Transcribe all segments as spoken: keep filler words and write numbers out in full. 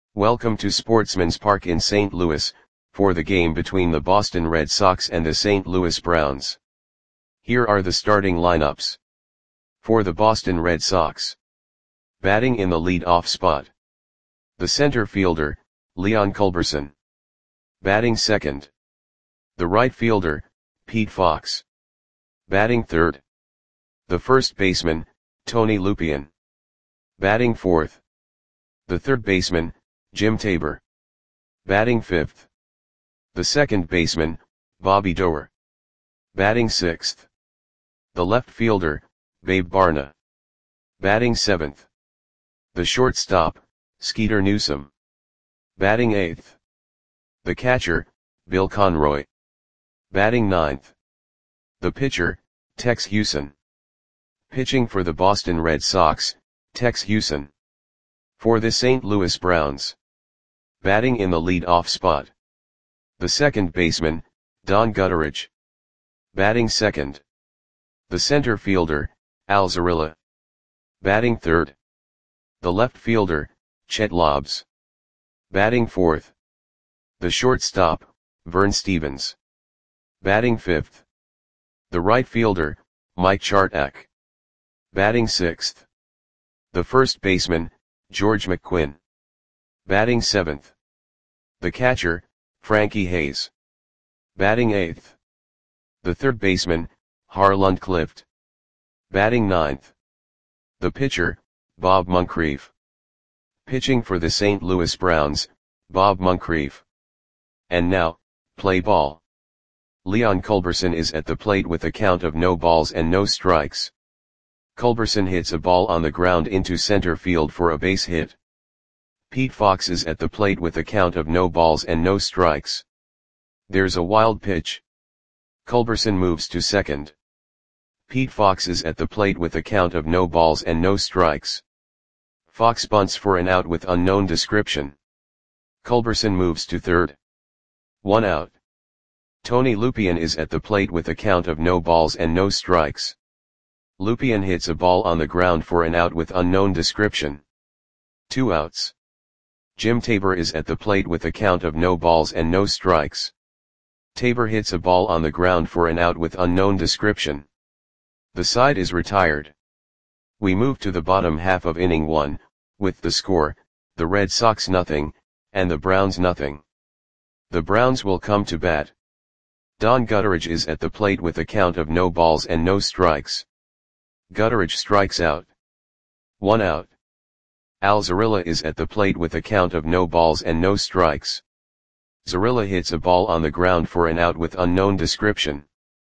Welcome to Sportsman's Park in Saint Louis, for the game between the Boston Red Sox and the Saint Louis Browns. Here are the starting lineups. For the Boston Red Sox. Batting in the lead-off spot. The center fielder, Leon Culberson. Batting second. The right fielder, Pete Fox. Batting third. The first baseman, Tony Lupien. Batting fourth. The third baseman, Jim Tabor. Batting fifth. The second baseman, Bobby Doerr. Batting sixth. The left fielder, Babe Barna. Batting seventh. The shortstop, Skeeter Newsom. Batting eighth. The catcher, Bill Conroy. Batting ninth. The pitcher, Tex Houston. Pitching for the Boston Red Sox, Tex Houston. For the Saint Louis Browns. Batting in the lead-off spot. The second baseman, Don Gutteridge. Batting second. The center fielder, Al Zarilla. Batting third. The left fielder, Chet Lobbs. Batting fourth. The shortstop, Vern Stevens. Batting fifth. The right fielder, Mike Chartak. Batting sixth. The first baseman, George McQuinn. Batting seventh. The catcher, Frankie Hayes. Batting eighth. The third baseman, Harland Clift. Batting ninth. The pitcher, Bob Moncrief. Pitching for the Saint Louis Browns, Bob Moncrief. And now, play ball. Leon Culberson is at the plate with a count of no balls and no strikes. Culberson hits a ball on the ground into center field for a base hit. Pete Fox is at the plate with a count of no balls and no strikes. There's a wild pitch. Culberson moves to second. Pete Fox is at the plate with a count of no balls and no strikes. Fox bunts for an out with unknown description. Culberson moves to third. One out. Tony Lupien is at the plate with a count of no balls and no strikes. Lupien hits a ball on the ground for an out with unknown description. Two outs. Jim Tabor is at the plate with a count of no balls and no strikes. Tabor hits a ball on the ground for an out with unknown description. The side is retired. We move to the bottom half of inning one, with the score, the Red Sox nothing, and the Browns nothing. The Browns will come to bat. Don Gutteridge is at the plate with a count of no balls and no strikes. Gutteridge strikes out. One out. Al Zarilla is at the plate with a count of no balls and no strikes. Zarilla hits a ball on the ground for an out with unknown description.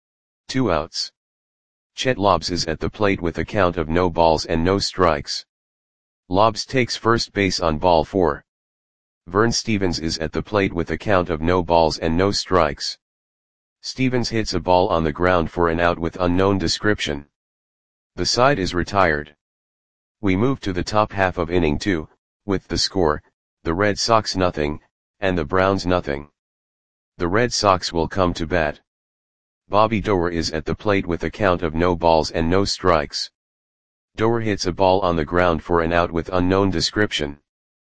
Two outs. Chet Lobbs is at the plate with a count of no balls and no strikes. Lobbs takes first base on ball four. Vern Stevens is at the plate with a count of no balls and no strikes. Stevens hits a ball on the ground for an out with unknown description. The side is retired. We move to the top half of inning two, with the score, the Red Sox nothing, and the Browns nothing. The Red Sox will come to bat. Bobby Doerr is at the plate with a count of no balls and no strikes. Doerr hits a ball on the ground for an out with unknown description.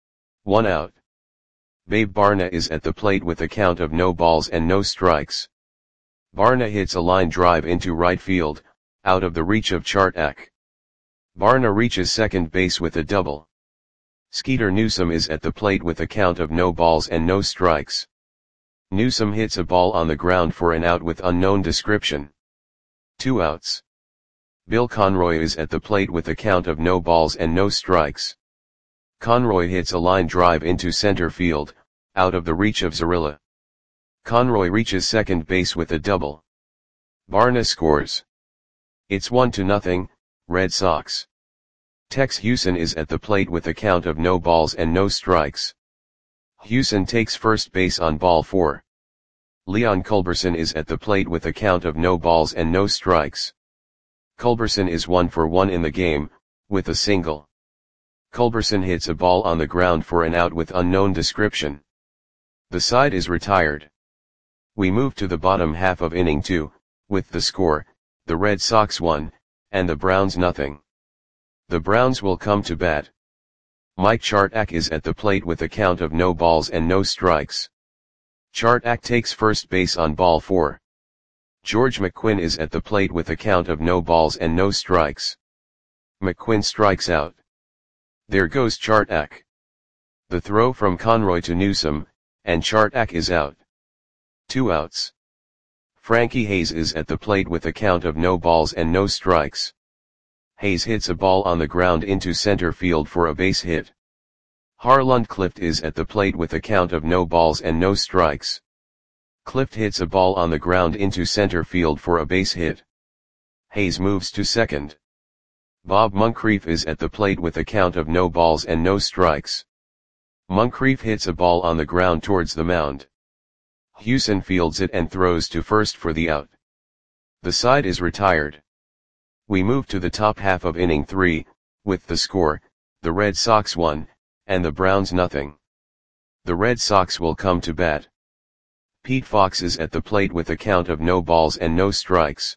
One out. Babe Barna is at the plate with a count of no balls and no strikes. Barna hits a line drive into right field, out of the reach of Chartak. Barna reaches second base with a double. Skeeter Newsom is at the plate with a count of no balls and no strikes. Newsom hits a ball on the ground for an out with unknown description. Two outs. Bill Conroy is at the plate with a count of no balls and no strikes. Conroy hits a line drive into center field, out of the reach of Zarilla. Conroy reaches second base with a double. Barna scores. It's one to nothing, Red Sox. Tex Houston is at the plate with a count of no balls and no strikes. Houston takes first base on ball four. Leon Culberson is at the plate with a count of no balls and no strikes. Culberson is one for one in the game, with a single. Culberson hits a ball on the ground for an out with unknown description. The side is retired. We move to the bottom half of inning two, with the score, the Red Sox one, and the Browns nothing. The Browns will come to bat. Mike Chartak is at the plate with a count of no balls and no strikes. Chartak takes first base on ball four. George McQuinn is at the plate with a count of no balls and no strikes. McQuinn strikes out. There goes Chartak. The throw from Conroy to Newsom, and Chartak is out. Two outs. Frankie Hayes is at the plate with a count of no balls and no strikes. Hayes hits a ball on the ground into center field for a base hit. Harland Clift is at the plate with a count of no balls and no strikes. Clift hits a ball on the ground into center field for a base hit. Hayes moves to second. Bob Moncrief is at the plate with a count of no balls and no strikes. Moncrief hits a ball on the ground towards the mound. Hewson fields it and throws to first for the out. The side is retired. We move to the top half of inning three, with the score, the Red Sox one, and the Browns nothing. The Red Sox will come to bat. Pete Fox is at the plate with a count of no balls and no strikes.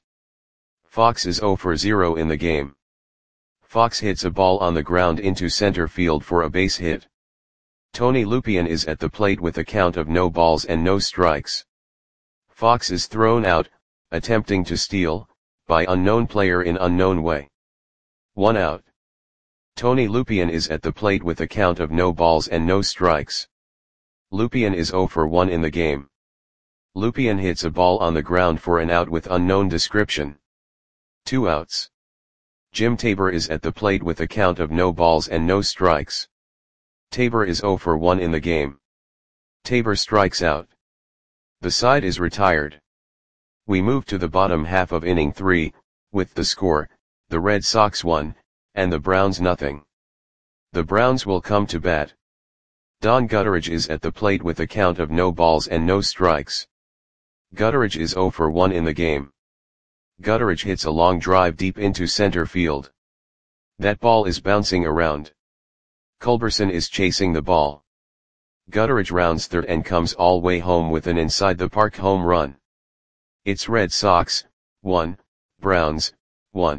Fox is zero for zero in the game. Fox hits a ball on the ground into center field for a base hit. Tony Lupien is at the plate with a count of no balls and no strikes. Fox is thrown out, attempting to steal, by unknown player in unknown way. One out. Tony Lupien is at the plate with a count of no balls and no strikes. Lupien is zero for one in the game. Lupien hits a ball on the ground for an out with unknown description. Two outs. Jim Tabor is at the plate with a count of no balls and no strikes. Tabor is zero for one in the game. Tabor strikes out. The side is retired. We move to the bottom half of inning three, with the score, the Red Sox one, and the Browns nothing. The Browns will come to bat. Don Gutteridge is at the plate with a count of no balls and no strikes. Gutteridge is zero for one in the game. Gutteridge hits a long drive deep into center field. That ball is bouncing around. Culberson is chasing the ball. Gutteridge rounds third and comes all way home with an inside the park home run. It's Red Sox, one, Browns, one.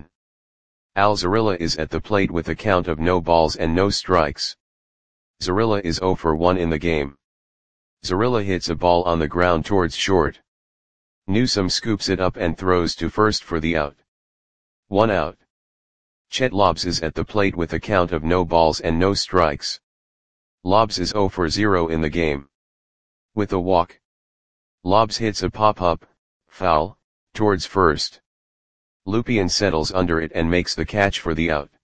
Al Zarilla is at the plate with a count of no balls and no strikes. Zarilla is zero for one in the game. Zarilla hits a ball on the ground towards short. Newsom scoops it up and throws to first for the out. One out. Chet Lobbs is at the plate with a count of no balls and no strikes. Lobbs is zero for zero in the game. With a walk. Lobbs hits a pop-up, foul, towards first. Lupien settles under it and makes the catch for the out.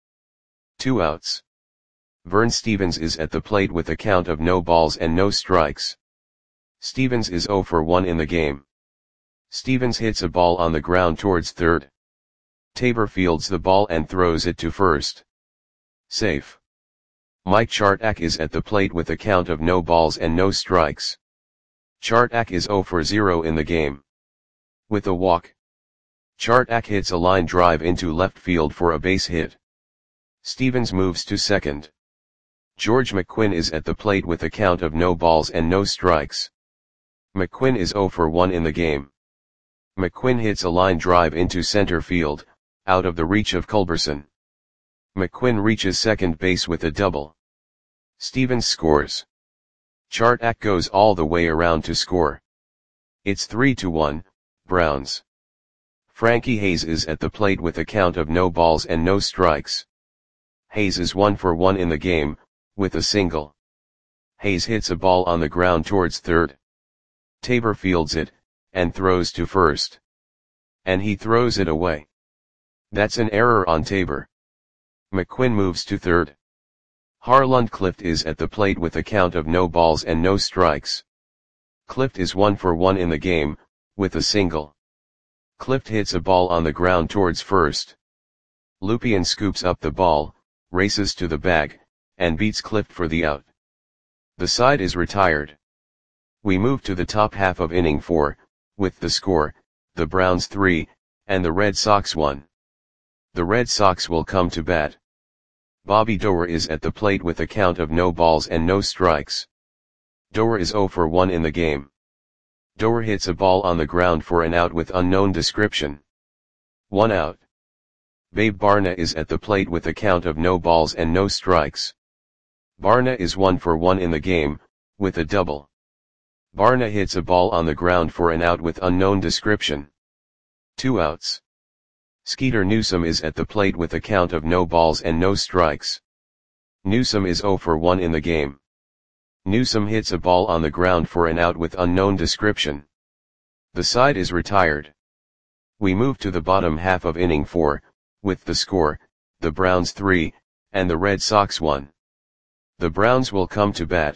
Two outs. Vern Stevens is at the plate with a count of no balls and no strikes. Stevens is zero for one in the game. Stevens hits a ball on the ground towards third. Tabor fields the ball and throws it to first. Safe. Mike Chartak is at the plate with a count of no balls and no strikes. Chartak is zero for zero in the game. With a walk. Chartak hits a line drive into left field for a base hit. Stevens moves to second. George McQuinn is at the plate with a count of no balls and no strikes. McQuinn is zero for one in the game. McQuinn hits a line drive into center field, out of the reach of Culberson. McQuinn reaches second base with a double. Stevens scores. Chartak goes all the way around to score. It's three to one, Browns. Frankie Hayes is at the plate with a count of no balls and no strikes. Hayes is one for one in the game, with a single. Hayes hits a ball on the ground towards third. Tabor fields it, and throws to first. And he throws it away. That's an error on Tabor. McQuinn moves to third. Harland Clift is at the plate with a count of no balls and no strikes. Clift is one for one in the game, with a single. Clift hits a ball on the ground towards first. Lupien scoops up the ball, races to the bag, and beats Clift for the out. The side is retired. We move to the top half of inning four, with the score, the Browns three, and the Red Sox one. The Red Sox will come to bat. Bobby Doerr is at the plate with a count of no balls and no strikes. Doerr is zero for one in the game. Doerr hits a ball on the ground for an out with unknown description. One out. Babe Barna is at the plate with a count of no balls and no strikes. Barna is one for one in the game, with a double. Barna hits a ball on the ground for an out with unknown description. Two outs. Skeeter Newsome is at the plate with a count of no balls and no strikes. Newsome is zero for one in the game. Newsome hits a ball on the ground for an out with unknown description. The side is retired. We move to the bottom half of inning four, with the score, the Browns three, and the Red Sox one. The Browns will come to bat.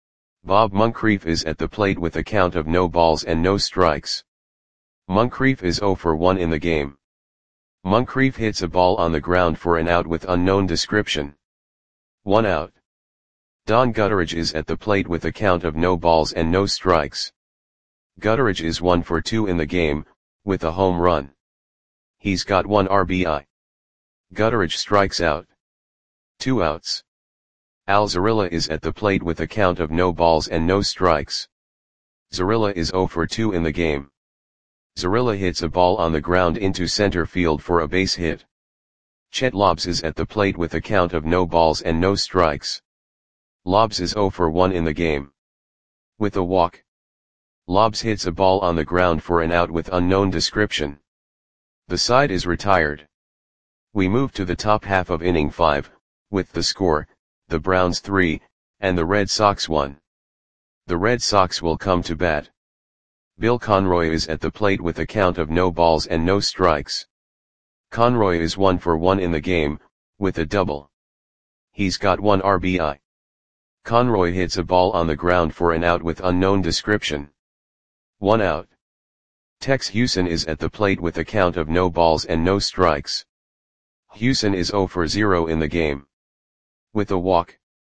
Bob Moncrief is at the plate with a count of no balls and no strikes. Moncrief is zero for one in the game. Moncrief hits a ball on the ground for an out with unknown description. One out. Don Gutteridge is at the plate with a count of no balls and no strikes. Gutteridge is one for two in the game, with a home run. He's got one R B I. Gutteridge strikes out. Two outs. Al Zarilla is at the plate with a count of no balls and no strikes. Zarilla is zero for two in the game. Zarilla hits a ball on the ground into center field for a base hit. Chet Lobbs is at the plate with a count of no balls and no strikes. Lobbs is zero for one in the game. With a walk. Lobbs hits a ball on the ground for an out with unknown description. The side is retired. We move to the top half of inning five, with the score, the Browns three, and the Red Sox one. The Red Sox will come to bat. Bill Conroy is at the plate with a count of no balls and no strikes. Conroy is one for one in the game, with a double. He's got one R B I. Conroy hits a ball on the ground for an out with unknown description. One out. Tex Hewson is at the plate with a count of no balls and no strikes. Hewson is zero for zero in the game. With a walk.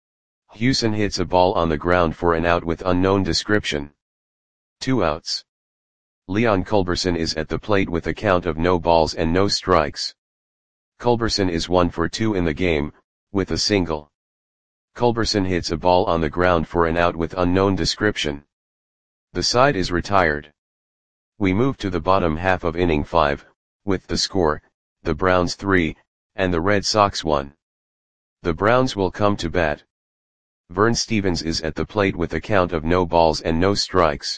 Hewson hits a ball on the ground for an out with unknown description. Two outs. Leon Culberson is at the plate with a count of no balls and no strikes. Culberson is one for two in the game, with a single. Culberson hits a ball on the ground for an out with unknown description. The side is retired. We move to the bottom half of inning five, with the score, the Browns three, and the Red Sox one. The Browns will come to bat. Vern Stevens is at the plate with a count of no balls and no strikes.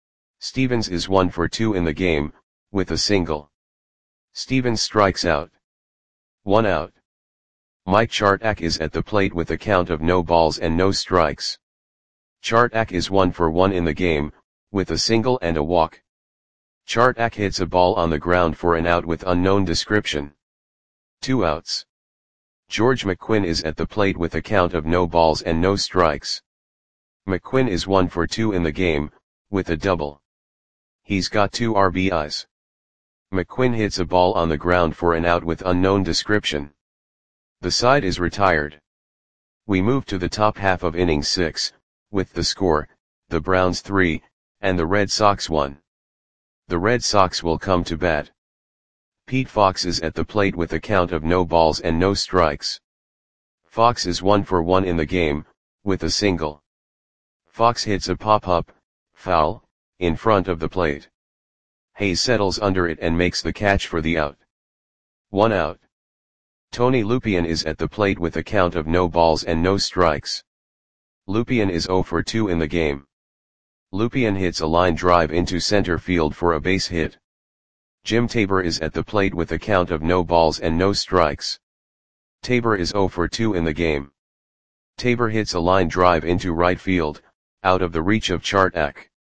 Stevens is one for two in the game, with a single. Stevens strikes out. One out. Mike Chartak is at the plate with a count of no balls and no strikes. Chartak is one for one in the game, with a single and a walk. Chartak hits a ball on the ground for an out with unknown description. Two outs. George McQuinn is at the plate with a count of no balls and no strikes. McQuinn is one for two in the game, with a double. He's got two R B Is. McQuinn hits a ball on the ground for an out with unknown description. The side is retired. We move to the top half of inning six, with the score, the Browns three, and the Red Sox one. The Red Sox will come to bat. Pete Fox is at the plate with a count of no balls and no strikes. Fox is one for one in the game, with a single. Fox hits a pop-up, foul, in front of the plate. Hayes settles under it and makes the catch for the out. One out. Tony Lupien is at the plate with a count of no balls and no strikes. Lupien is zero for two in the game. Lupien hits a line drive into center field for a base hit. Jim Tabor is at the plate with a count of no balls and no strikes. Tabor is zero for two in the game. Tabor hits a line drive into right field, out of the reach of Chartak.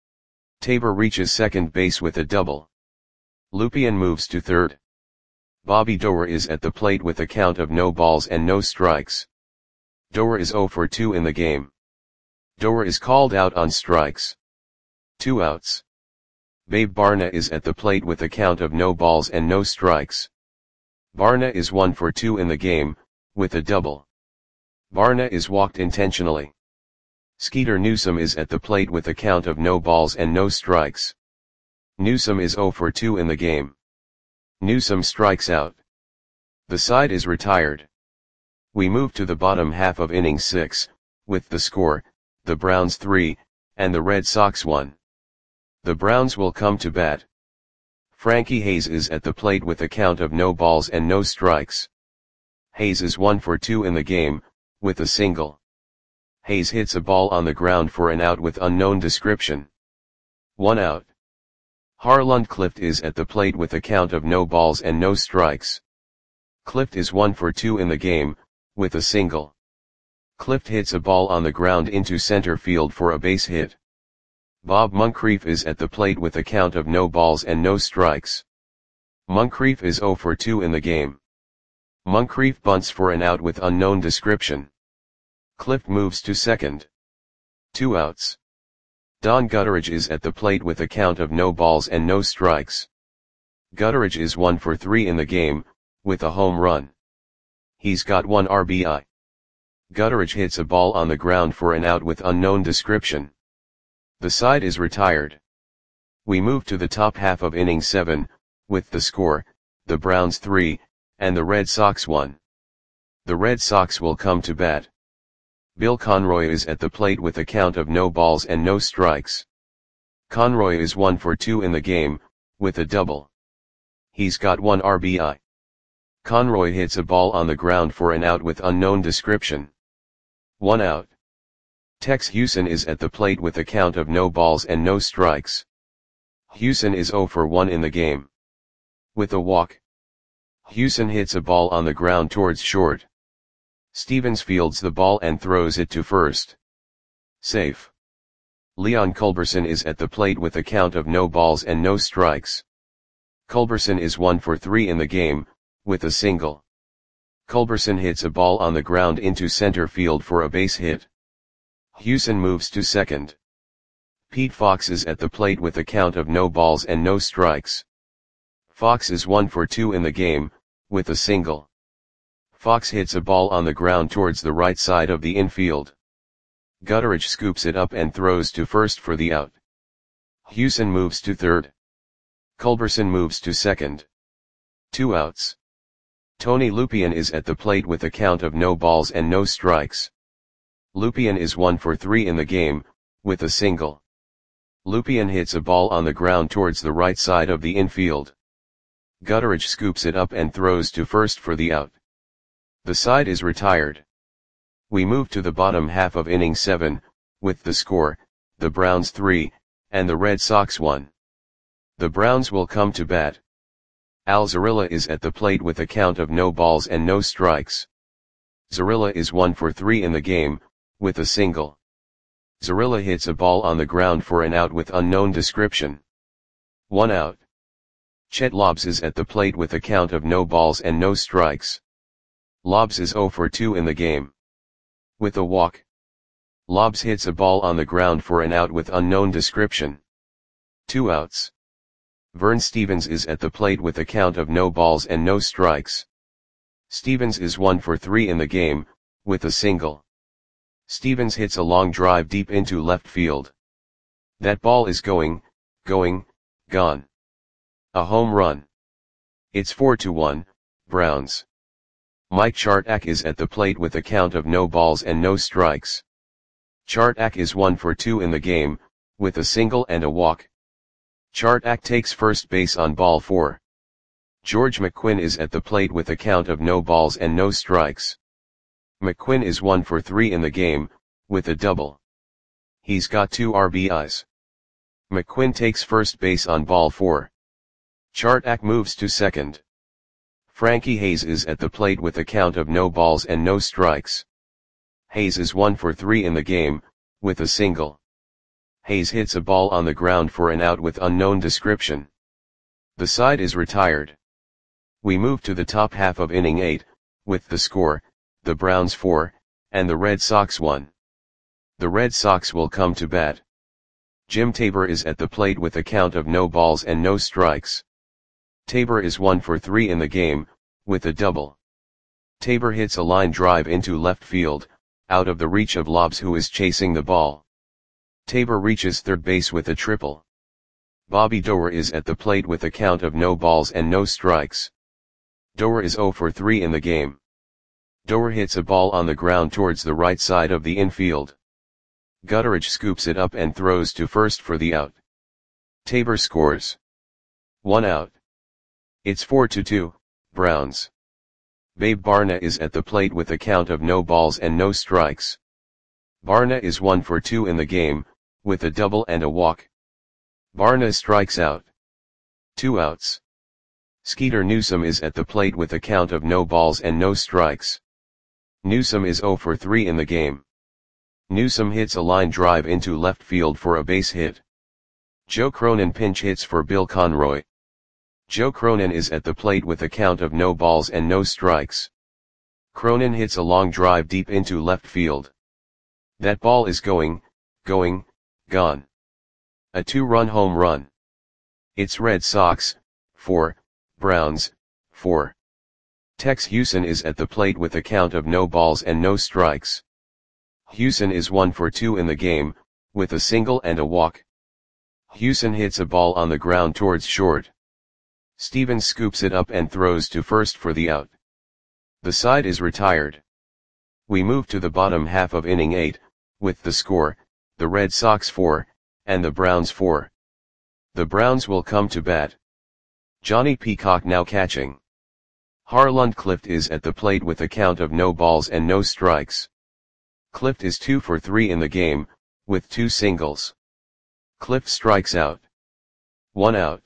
Tabor reaches second base with a double. Lupien moves to third. Bobby Doerr is at the plate with a count of no balls and no strikes. Doerr is zero for two in the game. Doerr is called out on strikes. Two outs. Babe Barna is at the plate with a count of no balls and no strikes. Barna is one for two in the game, with a double. Barna is walked intentionally. Skeeter Newsome is at the plate with a count of no balls and no strikes. Newsome is zero for two in the game. Newsome strikes out. The side is retired. We move to the bottom half of inning six, with the score, the Browns three, and the Red Sox one. The Browns will come to bat. Frankie Hayes is at the plate with a count of no balls and no strikes. Hayes is one for two in the game, with a single. Hayes hits a ball on the ground for an out with unknown description. One out. Harlund Clift is at the plate with a count of no balls and no strikes. Clift is one for two in the game, with a single. Clift hits a ball on the ground into center field for a base hit. Bob Moncrief is at the plate with a count of no balls and no strikes. Moncrief is zero for two in the game. Moncrief bunts for an out with unknown description. Clift moves to second. Two outs. Don Gutteridge is at the plate with a count of no balls and no strikes. Gutteridge is one for three in the game, with a home run. He's got one R B I. Gutteridge hits a ball on the ground for an out with unknown description. The side is retired. We move to the top half of inning seven, with the score, the Browns three, and the Red Sox one. The Red Sox will come to bat. Bill Conroy is at the plate with a count of no balls and no strikes. Conroy is one for two in the game, with a double. He's got one R B I. Conroy hits a ball on the ground for an out with unknown description. One out. Tex Hewson is at the plate with a count of no balls and no strikes. Hewson is zero for one in the game. With a walk. Hewson hits a ball on the ground towards short. Stevens fields the ball and throws it to first. Safe. Leon Culberson is at the plate with a count of no balls and no strikes. Culberson is one for three in the game, with a single. Culberson hits a ball on the ground into center field for a base hit. Hewson moves to second. Pete Fox is at the plate with a count of no balls and no strikes. Fox is one for two in the game, with a single. Fox hits a ball on the ground towards the right side of the infield. Gutteridge scoops it up and throws to first for the out. Hewson moves to third. Culberson moves to second. Two outs. Tony Lupien is at the plate with a count of no balls and no strikes. Lupien is one for three in the game, with a single. Lupien hits a ball on the ground towards the right side of the infield. Gutteridge scoops it up and throws to first for the out. The side is retired. We move to the bottom half of inning seven, with the score, the Browns three, and the Red Sox one. The Browns will come to bat. Al Zarilla is at the plate with a count of no balls and no strikes. Zarilla is one for three in the game, with a single. Zarilla hits a ball on the ground for an out with unknown description. One out. Chet Lobbs is at the plate with a count of no balls and no strikes. Lobbs is zero for two in the game. With a walk. Lobbs hits a ball on the ground for an out with unknown description. Two outs. Vern Stevens is at the plate with a count of no balls and no strikes. Stevens is one for three in the game, with a single. Stevens hits a long drive deep into left field. That ball is going, going, gone. A home run. It's four to one, Browns. Mike Chartak is at the plate with a count of no balls and no strikes. Chartak is one for two in the game, with a single and a walk. Chartak takes first base on ball four. George McQuinn is at the plate with a count of no balls and no strikes. McQuinn is one for three in the game, with a double. He's got two R B Is. McQuinn takes first base on ball four. Chartak moves to second. Frankie Hayes is at the plate with a count of no balls and no strikes. Hayes is one for three in the game, with a single. Hayes hits a ball on the ground for an out with unknown description. The side is retired. We move to the top half of inning eight, with the score, the Browns four, and the Red Sox one. The Red Sox will come to bat. Jim Tabor is at the plate with a count of no balls and no strikes. Tabor is one for three in the game, with a double. Tabor hits a line drive into left field, out of the reach of Lobbs who is chasing the ball. Tabor reaches third base with a triple. Bobby Doerr is at the plate with a count of no balls and no strikes. Doerr is zero for three in the game. Doerr hits a ball on the ground towards the right side of the infield. Gutteridge scoops it up and throws to first for the out. Tabor scores. One out. It's four to two, Browns. Babe Barna is at the plate with a count of no balls and no strikes. Barna is one for two in the game, with a double and a walk. Barna strikes out. Two outs. Skeeter Newsome is at the plate with a count of no balls and no strikes. Newsome is zero for three in the game. Newsome hits a line drive into left field for a base hit. Joe Cronin pinch hits for Bill Conroy. Joe Cronin is at the plate with a count of no balls and no strikes. Cronin hits a long drive deep into left field. That ball is going, going, gone. A two-run home run. It's Red Sox, four, Browns, four. Tex Houston is at the plate with a count of no balls and no strikes. Houston is one for two in the game, with a single and a walk. Houston hits a ball on the ground towards short. Stevens scoops it up and throws to first for the out. The side is retired. We move to the bottom half of inning eight, with the score, the Red Sox four, and the Browns four. The Browns will come to bat. Johnny Peacock now catching. Harland Clift is at the plate with a count of no balls and no strikes. Clift is two for three in the game, with two singles. Clift strikes out. One out.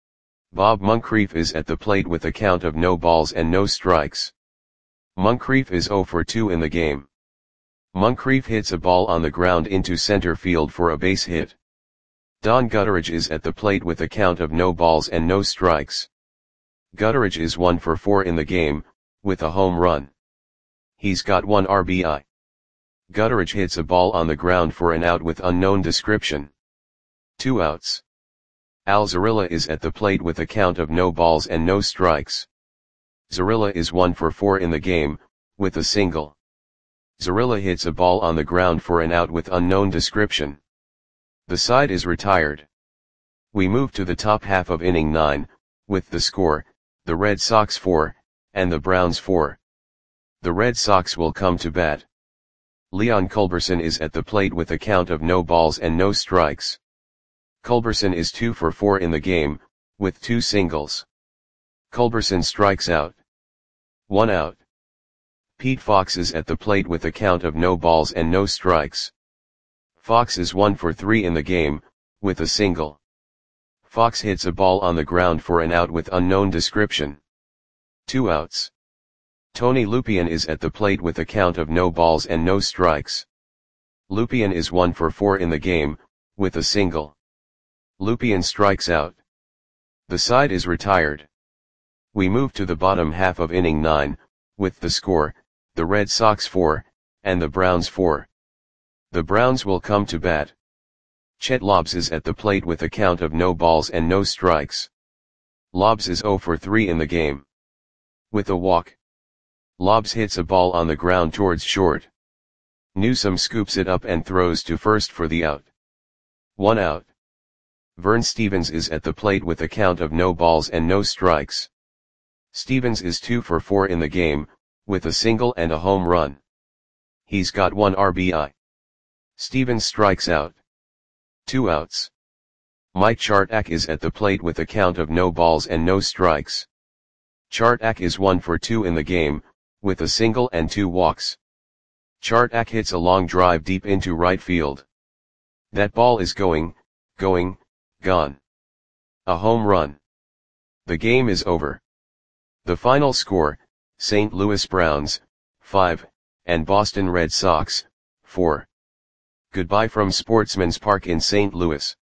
Bob Moncrief is at the plate with a count of no balls and no strikes. Moncrief is zero for two in the game. Moncrief hits a ball on the ground into center field for a base hit. Don Gutteridge is at the plate with a count of no balls and no strikes. Gutteridge is one for four in the game, with a home run. He's got one R B I. Gutteridge hits a ball on the ground for an out with unknown description. Two outs. Al Zarilla is at the plate with a count of no balls and no strikes. Zarilla is one for four in the game, with a single. Zarilla hits a ball on the ground for an out with unknown description. The side is retired. We move to the top half of inning nine, with the score, the Red Sox four, and the Browns four. The Red Sox will come to bat. Leon Culberson is at the plate with a count of no balls and no strikes. Culberson is two for four in the game, with two singles. Culberson strikes out. One out. Pete Fox is at the plate with a count of no balls and no strikes. Fox is one for three in the game, with a single. Fox hits a ball on the ground for an out with unknown description. Two outs. Tony Lupien is at the plate with a count of no balls and no strikes. Lupien is one for four in the game, with a single. Lupien strikes out. The side is retired. We move to the bottom half of inning nine, with the score, the Red Sox four, and the Browns four. The Browns will come to bat. Chet Lobbs is at the plate with a count of no balls and no strikes. Lobbs is zero for three in the game. With a walk. Lobbs hits a ball on the ground towards short. Newsome scoops it up and throws to first for the out. One out. Vern Stevens is at the plate with a count of no balls and no strikes. Stevens is two for four in the game, with a single and a home run. He's got one R B I. Stevens strikes out. Two outs. Mike Chartak is at the plate with a count of no balls and no strikes. Chartak is one for two in the game, with a single and two walks. Chartak hits a long drive deep into right field. That ball is going, going, gone. A home run. The game is over. The final score, Saint Louis Browns, five, and Boston Red Sox, four. Goodbye from Sportsman's Park in Saint Louis.